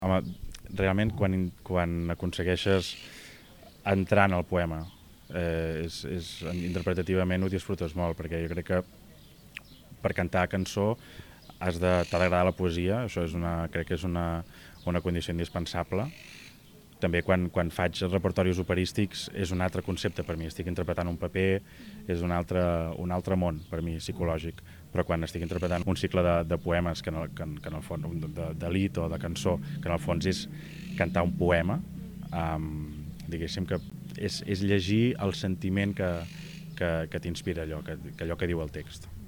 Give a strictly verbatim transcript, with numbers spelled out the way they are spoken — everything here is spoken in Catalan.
Home, realment quan, quan aconsegueixes entrar en el poema, eh, és, és, interpretativament ho disfrutes molt, perquè jo crec que per cantar cançó has de t'ha d'agradar la poesia, això és una, crec que és una, una condició indispensable. També quan, quan faig repertoris operístics és un altre concepte per mi, estic interpretant un paper, és un altre, un altre món per mi, psicològic, però quan estic interpretant un cicle de, de poemes, que en, el, que, en, que en el fons, de, de lit o de cançó, que en el fons és cantar un poema, um, diguéssim que és, és llegir el sentiment que, que, que t'inspira allò que, que allò que diu el text.